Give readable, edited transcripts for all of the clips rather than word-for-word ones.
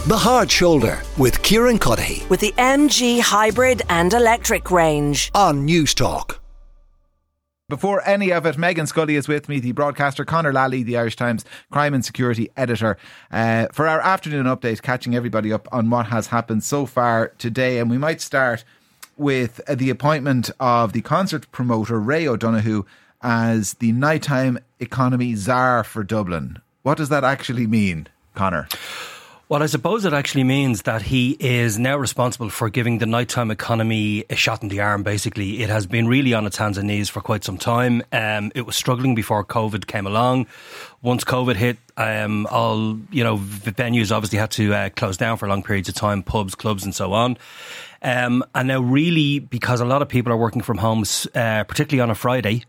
The Hard Shoulder with Kieran Cuddihy with the MG hybrid and electric range on News Talk. Before any of it, Megan Scully is with me, the broadcaster, Conor Lally, the Irish Times crime and security editor, for our afternoon update, catching everybody up on what has happened so far today. And we might start with the appointment of the concert promoter Ray O'Donoghue as the nighttime economy czar for Dublin. What does that actually mean, Conor? Well, I suppose it actually means that he is now responsible for giving the nighttime economy a shot in the arm, basically. It has been really on its hands and knees for quite some time. It was struggling before COVID came along. Once COVID hit, all venues obviously had to close down for long periods of time, pubs, clubs and so on. And now really, because a lot of people are working from home, particularly on a Friday,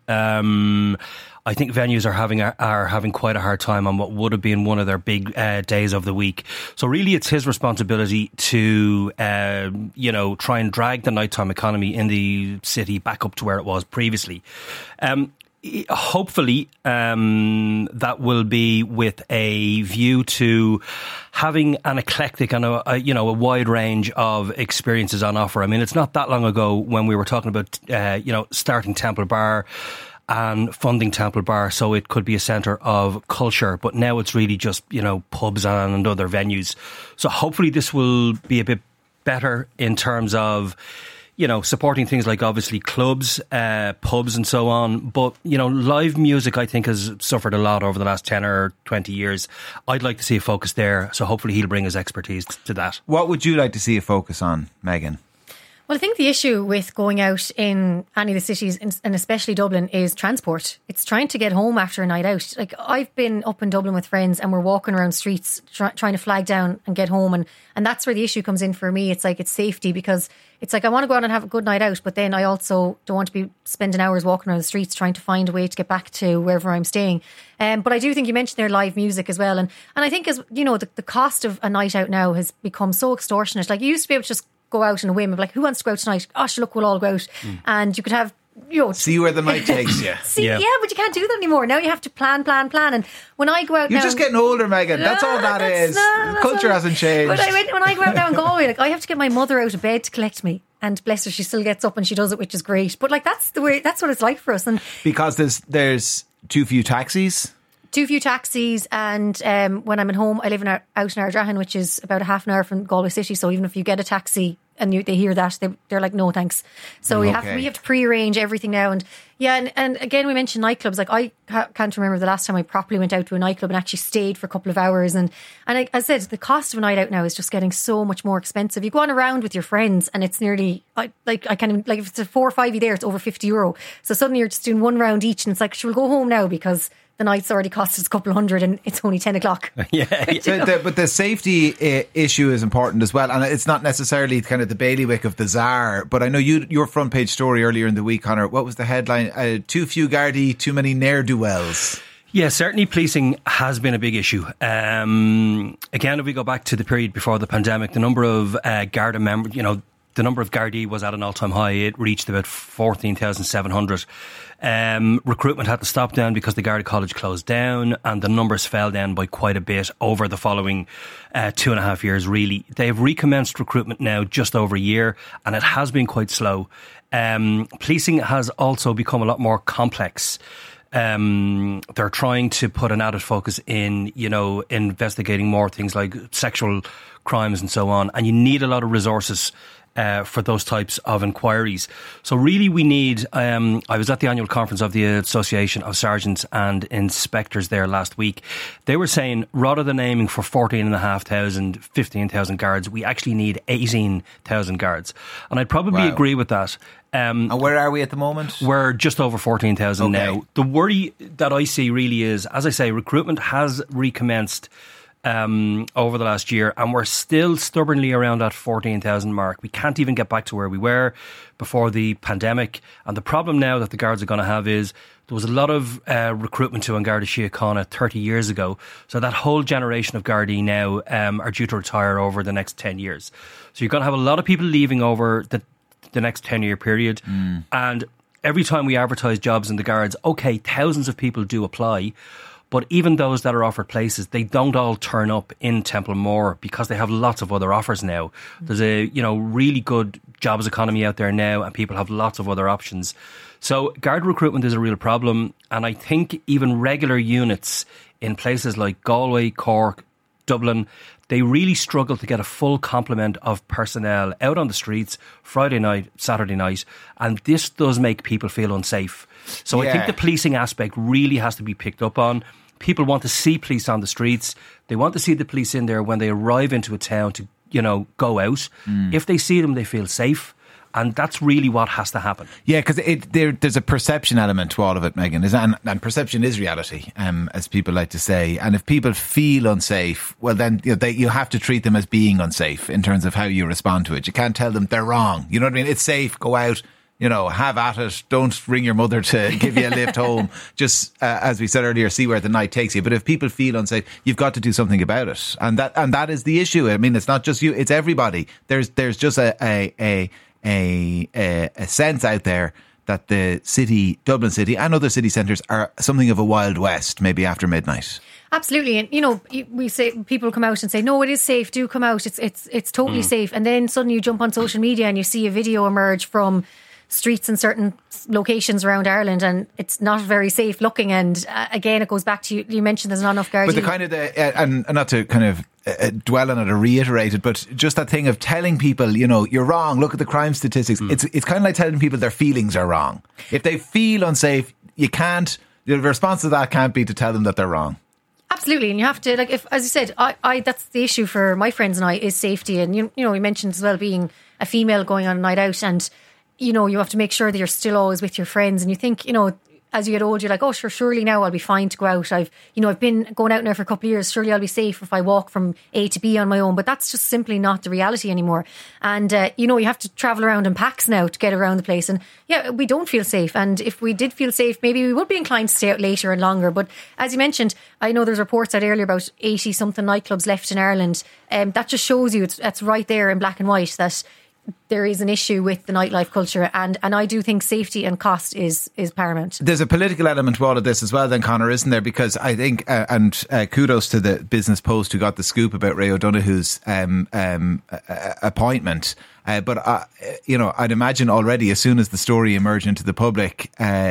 I think venues are having quite a hard time on what would have been one of their big days of the week. So really, it's his responsibility to, try and drag the nighttime economy in the city back up to where it was previously. Hopefully, that will be with a view to having an eclectic and a wide range of experiences on offer. I mean, it's not that long ago when we were talking about, starting Temple Bar and funding Temple Bar so it could be a centre of culture. But now it's really just, pubs and other venues. So hopefully this will be a bit better in terms of, supporting things like obviously clubs, pubs and so on. But, live music, I think, has suffered a lot over the last 10 or 20 years. I'd like to see a focus there. So hopefully he'll bring his expertise to that. What would you like to see a focus on, Megan? Well, I think the issue with going out in any of the cities, and especially Dublin, is transport. It's trying to get home after a night out. Like, I've been up in Dublin with friends and we're walking around streets trying to flag down and get home. And that's where the issue comes in for me. It's like, it's safety, because it's like, I want to go out and have a good night out, but then I also don't want to be spending hours walking around the streets trying to find a way to get back to wherever I'm staying. But I do think you mentioned there live music as well. And I think, as you know, the cost of a night out now has become so extortionate. Like, you used to be able to just go out in a whim of like, who wants to go out tonight? Gosh, look, we'll all go out. And you could have, see where the night takes you. Yeah, but you can't do that anymore. Now you have to plan. And when I go out You're now, just getting older, Megan. That's all that is. Culture hasn't changed. But when I go out now in Galway, like, I have to get my mother out of bed to collect me. And bless her, she still gets up and she does it, which is great. But like, that's what it's like for us. And because there's too few taxis. And when I'm at home, I live out in Ardrahan, which is about a half an hour from Galway City. So even if you get a taxi and they hear that, they're like, no thanks. So we have to pre-arrange everything now. And yeah, and again, we mentioned nightclubs. Like, I can't remember the last time I properly went out to a nightclub and actually stayed for a couple of hours. And as I said, the cost of a night out now is just getting so much more expensive. You go on around with your friends and it's nearly, if it's a 4 or 5 there, it's over €50. So suddenly you're just doing one round each and it's like, we'll go home now because the night's already cost us a couple of hundred and it's only 10 o'clock. But the safety issue is important as well. And it's not necessarily kind of the bailiwick of the czar. But I know your front page story earlier in the week, Conor, what was the headline? Too few Gardaí, too many ne'er-do-wells. Yeah, certainly policing has been a big issue. Again, if we go back to the period before the pandemic, the number of Garda members, the number of Gardaí was at an all-time high. It reached about 14,700. Recruitment had to stop down because the Garda College closed down and the numbers fell down by quite a bit over the following 2.5 years, really. They've recommenced recruitment now just over a year and it has been quite slow. Policing has also become a lot more complex. They're trying to put an added focus in, investigating more things like sexual crimes and so on. And you need a lot of resources for those types of inquiries. So really we need, I was at the annual conference of the Association of Sergeants and Inspectors there last week. They were saying rather than aiming for 14,500, 15,000 guards, we actually need 18,000 guards. And I'd probably agree with that. And where are we at the moment? We're just over 14,000 now. The worry that I see really is, as I say, recruitment has recommenced over the last year and we're still stubbornly around that 14,000 mark. We can't even get back to where we were before the pandemic. And the problem now that the guards are going to have is there was a lot of recruitment to An Garda Síochána 30 years ago. So that whole generation of Gardaí now are due to retire over the next 10 years. So you're going to have a lot of people leaving over the next 10-year period. And every time we advertise jobs in the Guards, okay, thousands of people do apply. But even those that are offered places, they don't all turn up in Templemore because they have lots of other offers now. There's a really good jobs economy out there now, and people have lots of other options. So guard recruitment is a real problem, and I think even regular units in places like Galway, Cork, Dublin, they really struggle to get a full complement of personnel out on the streets Friday night, Saturday night, and this does make people feel unsafe. So I think the policing aspect really has to be picked up on. People want to see police on the streets. They want to see the police in there when they arrive into a town to, go out. If they see them, they feel safe. And that's really what has to happen. Yeah, because there's a perception element to all of it, Megan, and perception is reality, as people like to say. And if people feel unsafe, well, then you have to treat them as being unsafe in terms of how you respond to it. You can't tell them they're wrong. You know what I mean? It's safe. Go out. Have at it. Don't ring your mother to give you a lift home. Just as we said earlier, see where the night takes you. But if people feel unsafe, you've got to do something about it, and that is the issue. I mean, it's not just you; it's everybody. There's just a sense out there that the city, Dublin City and other city centres are something of a Wild West, maybe after midnight. Absolutely. And, we say, people come out and say, no, it is safe, do come out. It's totally safe. And then suddenly you jump on social media and you see a video emerge from streets in certain locations around Ireland, and it's not very safe looking. And again, it goes back to you mentioned there's not enough guards. But the kind of and not to kind of dwell on it or reiterate it, but just that thing of telling people, you're wrong. Look at the crime statistics. It's kind of like telling people their feelings are wrong. If they feel unsafe, you can't. The response to that can't be to tell them that they're wrong. Absolutely, and you have to, if, as you said, I that's the issue for my friends and I, is safety. And you mentioned as well being a female going on a night out, and you have to make sure that you're still always with your friends. And you think, as you get older, you're like, oh, sure, surely now I'll be fine to go out. I've been going out now for a couple of years. Surely I'll be safe if I walk from A to B on my own. But that's just simply not the reality anymore. And, you have to travel around in packs now to get around the place. And yeah, we don't feel safe. And if we did feel safe, maybe we would be inclined to stay out later and longer. But as you mentioned, I know there's reports out earlier about 80 something nightclubs left in Ireland. That just shows you it's right there in black and white that there is an issue with the nightlife culture, and I do think safety and cost is paramount. There's a political element to all of this as well then, Conor, isn't there? Because I think, kudos to the Business Post who got the scoop about Ray O'Donoghue's appointment. But I'd imagine already, as soon as the story emerged into the public,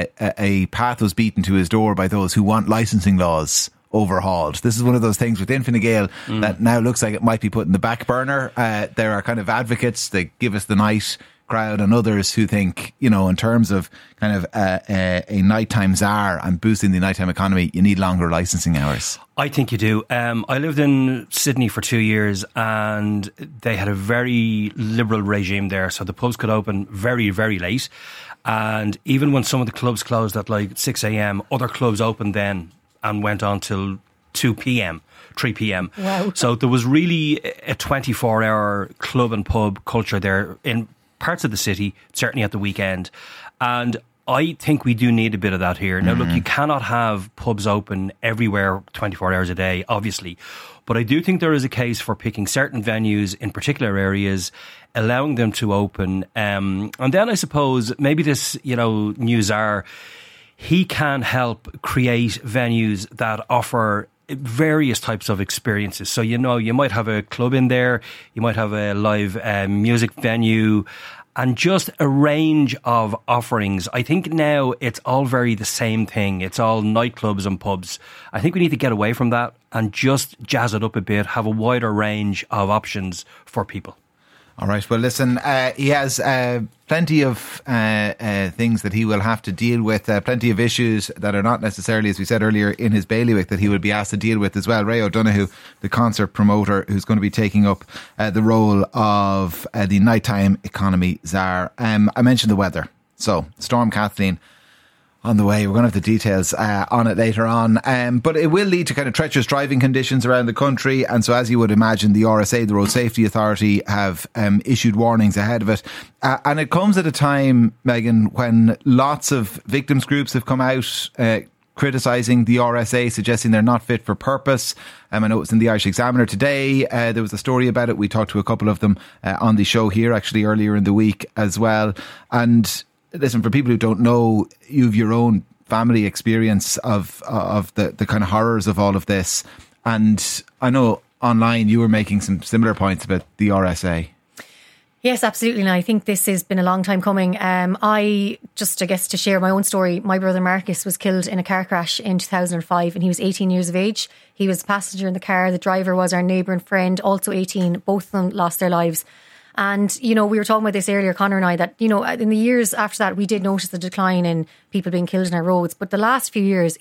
a path was beaten to his door by those who want licensing laws overhauled. This is one of those things with Fine Gael that now looks like it might be put in the back burner. There are kind of advocates, they give us the night crowd, and others who think, in terms of kind of a nighttime czar and boosting the nighttime economy, you need longer licensing hours. I think you do. I lived in Sydney for 2 years, and they had a very liberal regime there, so the pubs could open very, very late. And even when some of the clubs closed at like 6 a.m, other clubs opened then and went on till 2 p.m, 3 p.m. Wow. So there was really a 24-hour club and pub culture there in parts of the city, certainly at the weekend. And I think we do need a bit of that here. Now, look, you cannot have pubs open everywhere 24 hours a day, obviously. But I do think there is a case for picking certain venues in particular areas, allowing them to open. And then I suppose maybe this, new czar, he can help create venues that offer various types of experiences. So, you might have a club in there, you might have a live music venue, and just a range of offerings. I think now it's all very the same thing. It's all nightclubs and pubs. I think we need to get away from that and just jazz it up a bit, have a wider range of options for people. All right. Well, listen, he has plenty of things that he will have to deal with, plenty of issues that are not necessarily, as we said earlier, in his bailiwick that he will be asked to deal with as well. Ray O'Donoghue, the concert promoter, who's going to be taking up the role of the nighttime economy czar. I mentioned the weather. So, Storm Kathleen on the way. We're going to have the details on it later on. But it will lead to kind of treacherous driving conditions around the country. And so, as you would imagine, the RSA, the Road Safety Authority, have issued warnings ahead of it. And it comes at a time, Megan, when lots of victims groups have come out criticising the RSA, suggesting they're not fit for purpose. I know it was in the Irish Examiner today. There was a story about it. We talked to a couple of them on the show here, actually, earlier in the week as well. And listen, for people who don't know, you have your own family experience of the kind of horrors of all of this. And I know online you were making some similar points about the RSA. Yes, absolutely. And I think this has been a long time coming. I guess to share my own story, my brother Marcus was killed in a car crash in 2005 and he was 18 years of age. He was a passenger in the car. The driver was our neighbour and friend, also 18. Both of them lost their lives. And, you know, we were talking about this earlier, Conor and I, that, you know, in the years after that, we did notice a decline in people being killed in our roads. But the last few years,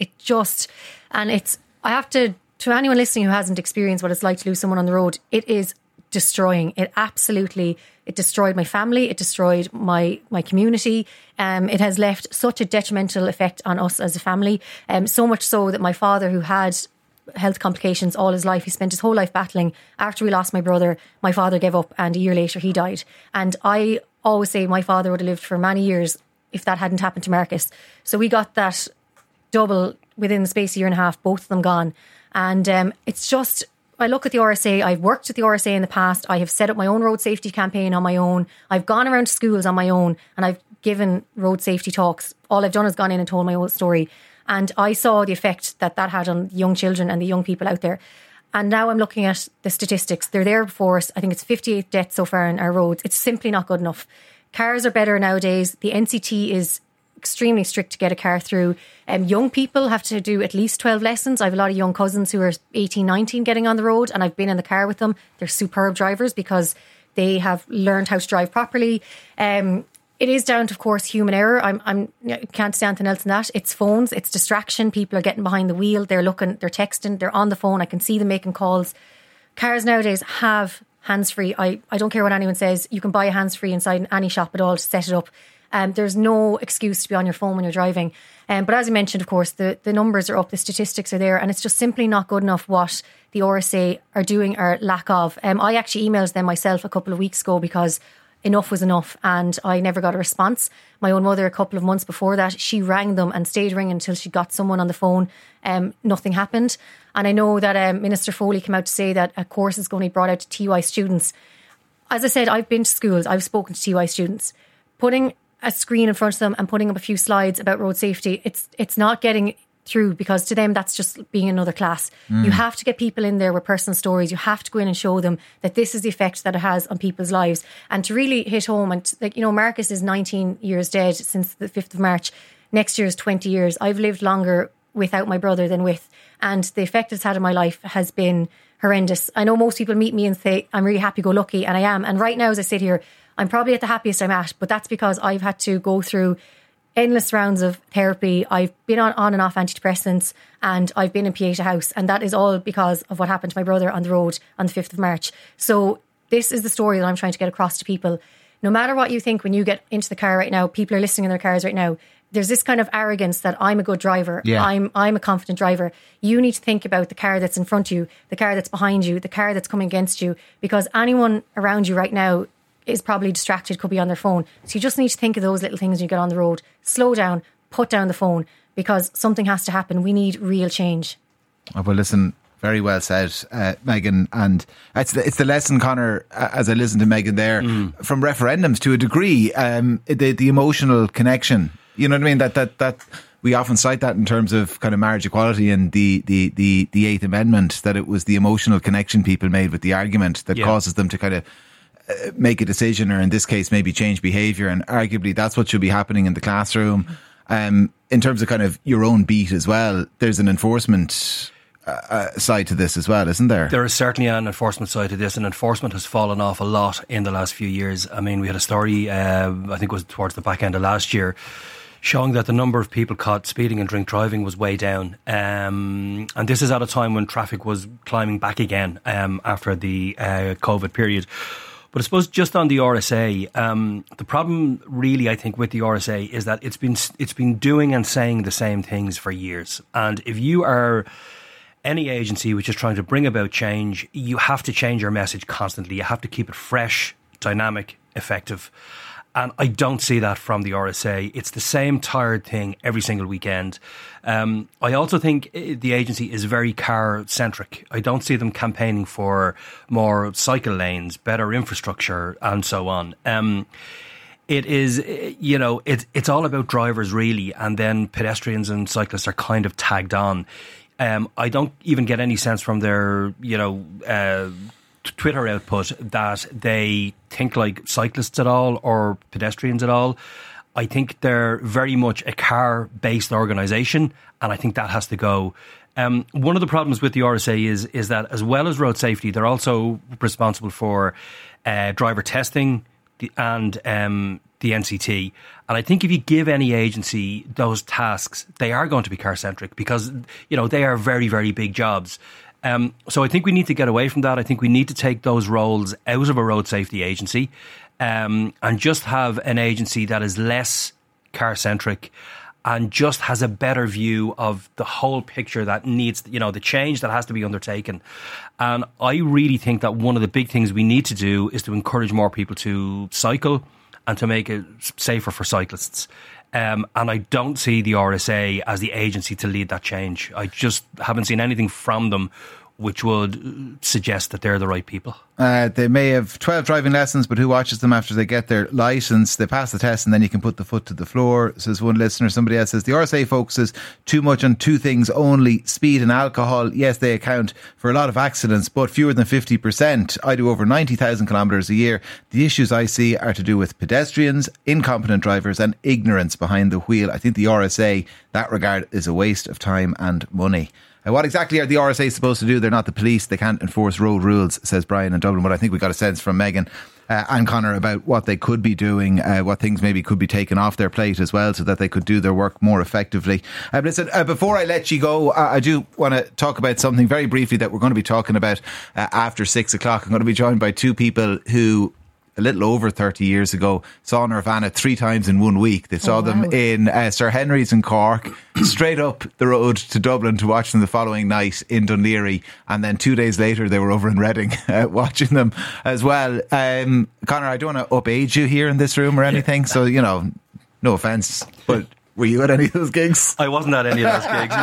I have to anyone listening who hasn't experienced what it's like to lose someone on the road, it is destroying. It destroyed my family. It destroyed my community. It has left such a detrimental effect on us as a family. So much so that my father, who had health complications all his life, he spent his whole life battling. After we lost my brother, my father gave up and a year later he died. And I always say my father would have lived for many years if that hadn't happened to Marcus. So we got that double within the space of a year and a half, both of them gone. And it's just, I look at the RSA, I've worked at the RSA in the past, I have set up my own road safety campaign on my own, I've gone around to schools on my own and I've given road safety talks. All I've done is gone in and told my own story. And I saw the effect that had on young children and the young people out there. And now I'm looking at the statistics. They're there before us. I think it's 58 deaths so far on our roads. It's simply not good enough. Cars are better nowadays. The NCT is extremely strict to get a car through. Young people have to do at least 12 lessons. I have a lot of young cousins who are 18, 19 getting on the road, and I've been in the car with them. They're superb drivers because they have learned how to drive properly. It is down to, of course, human error. I can't say anything else than that. It's phones, it's distraction. People are getting behind the wheel. They're looking, they're texting, they're on the phone. I can see them making calls. Cars nowadays have hands-free. I don't care what anyone says. You can buy a hands-free inside any shop at all to set it up. There's no excuse to be on your phone when you're driving. But as I mentioned, of course, the numbers are up, the statistics are there, and it's just simply not good enough what the RSA are doing or lack of. I actually emailed them myself a couple of weeks ago because enough was enough and I never got a response. My own mother, a couple of months before that, she rang them and stayed ringing until she got someone on the phone. Nothing happened. And I know that Minister Foley came out to say that a course is going to be brought out to TY students. As I said, I've been to schools, I've spoken to TY students. Putting a screen in front of them and putting up a few slides about road safety, it's not getting through because to them that's just being another class. You have to get people in there with personal stories. You have to go in and show them that this is the effect that it has on people's lives. And to really hit home, and like, you know, Marcus is 19 years dead since the 5th of March. Next year is 20 years. I've lived longer without my brother than with, and the effect it's had on my life has been horrendous. I know most people meet me and say I'm really happy-go-lucky, and I am. And right now as I sit here, I'm probably at the happiest I'm at, but that's because I've had to go through endless rounds of therapy. I've been on and off antidepressants and I've been in Pieta House, and that is all because of what happened to my brother on the road on the 5th of March. So this is the story that I'm trying to get across to people. No matter what you think when you get into the car right now, people are listening in their cars right now, there's this kind of arrogance that I'm a good driver. Yeah. I'm a confident driver. You need to think about the car that's in front of you, the car that's behind you, the car that's coming against you, because anyone around you right now is probably distracted, could be on their phone. So you just need to think of those little things when you get on the road. Slow down, put down the phone, because something has to happen. We need real change. Oh, well, listen, very well said, Megan. And it's the lesson, Conor, as I listened to Megan there, from referendums to a degree, the emotional connection. You know what I mean? That we often cite that in terms of kind of marriage equality and the Eighth Amendment, that it was the emotional connection people made with the argument that causes them to kind of make a decision, or in this case maybe change behaviour. And arguably that's what should be happening in the classroom. In terms of kind of your own beat as well, there's an enforcement side to this as well, isn't there? There is certainly an enforcement side to this, and enforcement has fallen off a lot in the last few years. I mean, we had a story, I think it was towards the back end of last year, showing that the number of people caught speeding and drink driving was way down. And this is at a time when traffic was climbing back again after the COVID period. But I suppose just on the RSA, the problem really, I think, with the RSA is that it's been doing and saying the same things for years. And if you are any agency which is trying to bring about change, you have to change your message constantly. You have to keep it fresh, dynamic, effective. And I don't see that from the RSA. It's the same tired thing every single weekend. I also think the agency is very car-centric. I don't see them campaigning for more cycle lanes, better infrastructure, and so on. it is, it's all about drivers really, and then pedestrians and cyclists are kind of tagged on. I don't even get any sense from their, Twitter output that they think like cyclists at all or pedestrians at all. I think they're very much a car-based organisation, and I think that has to go. One of the problems with the RSA is that as well as road safety, they're also responsible for driver testing and the NCT. And I think if you give any agency those tasks, they are going to be car-centric because, they are very, very big jobs. So I think we need to get away from that. I think we need to take those roles out of a road safety agency and just have an agency that is less car-centric and just has a better view of the whole picture that needs, the change that has to be undertaken. And I really think that one of the big things we need to do is to encourage more people to cycle and to make it safer for cyclists. And I don't see the RSA as the agency to lead that change. I just haven't seen anything from them which would suggest that they're the right people. They may have 12 driving lessons, but who watches them after they get their licence? They pass the test and then you can put the foot to the floor, says one listener. Somebody else says the RSA focuses too much on two things only, speed and alcohol. Yes, they account for a lot of accidents, but fewer than 50%. I do over 90,000 kilometres a year. The issues I see are to do with pedestrians, incompetent drivers and ignorance behind the wheel. I think the RSA, that regard, is a waste of time and money. What exactly are the RSA supposed to do? They're not the police. They can't enforce road rules, says Brian in Dublin. But I think we got a sense from Megan and Conor about what they could be doing, what things maybe could be taken off their plate as well so that they could do their work more effectively. Listen, before I let you go, I do want to talk about something very briefly that we're going to be talking about after 6 o'clock. I'm going to be joined by two people who a little over 30 years ago saw Nirvana 3 times in 1 week. They saw them in Sir Henry's in Cork, straight up the road to Dublin to watch them the following night in Dún Laoghaire, and then 2 days later they were over in Reading watching them as well. Conor, I don't want to up-age you here in this room or anything, so no offence, but were you at any of those gigs? I wasn't at any of those gigs,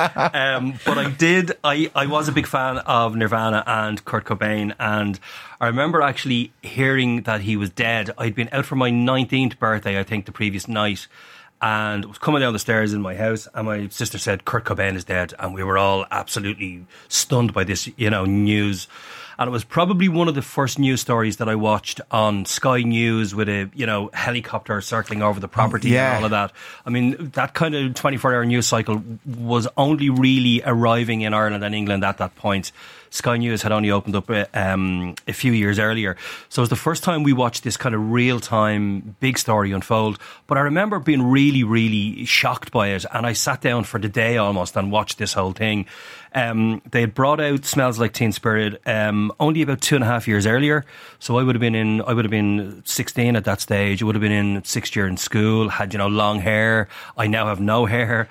no. But I did. I was a big fan of Nirvana and Kurt Cobain, and I remember actually hearing that he was dead. I'd been out for my 19th birthday, I think, the previous night, and was coming down the stairs in my house, and my sister said, Kurt Cobain is dead, and we were all absolutely stunned by this, news. And it was probably one of the first news stories that I watched on Sky News with a, helicopter circling over the property and all of that. I mean, that kind of 24-hour news cycle was only really arriving in Ireland and England at that point. Sky News had only opened up a few years earlier. So it was the first time we watched this kind of real-time big story unfold. But I remember being really, really shocked by it. And I sat down for the day almost and watched this whole thing. They had brought out Smells Like Teen Spirit only about 2.5 years earlier. So I would have been 16 at that stage. I would have been in 6th year in school, had, long hair. I now have no hair.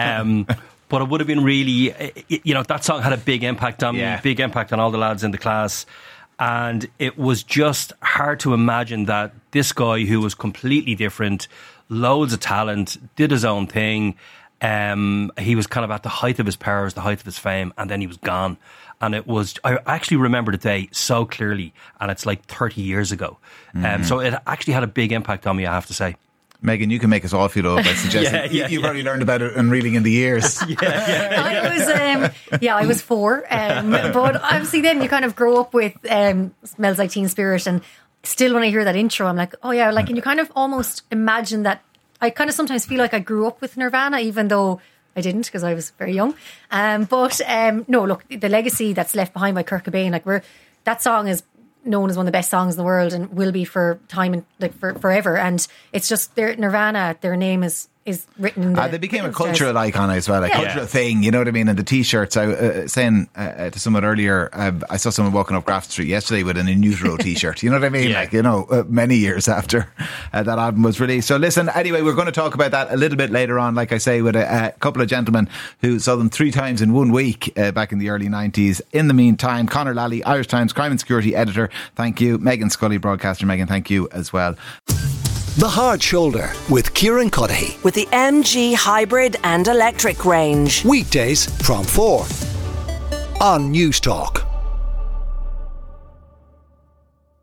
But it would have been really, that song had a big impact on me, big impact on all the lads in the class. And it was just hard to imagine that this guy who was completely different, loads of talent, did his own thing. He was kind of at the height of his powers, the height of his fame, and then he was gone. And I actually remember the day so clearly, and it's like 30 years ago. So it actually had a big impact on me, I have to say. Megan, you can make us all feel old by suggesting you've already learned about it and reeling in the years. I was 4, but obviously then you kind of grow up with Smells Like Teen Spirit, and still when I hear that intro I'm like, and you kind of almost imagine that. I kind of sometimes feel like I grew up with Nirvana, even though I didn't, because I was very young. No, look, the legacy that's left behind by Kurt Cobain, that song is known as one of the best songs in the world and will be for time and for forever. And it's just Nirvana, their name is written in the... they became a cultural icon as well, cultural thing, you know what I mean? And the T-shirts, I was saying to someone earlier, I saw someone walking up Grafton Street yesterday with an In Utero T-shirt, you know what I mean? Many years after that album was released. So listen, anyway, we're going to talk about that a little bit later on, like I say, with a couple of gentlemen who saw them 3 times in 1 week back in the early 90s. In the meantime, Conor Lally, Irish Times Crime and Security Editor, thank you. Megan Scully, broadcaster. Megan, thank you as well. The Hard Shoulder with Kieran Cuddihy. With the MG Hybrid and Electric range. Weekdays from 4 on News Talk.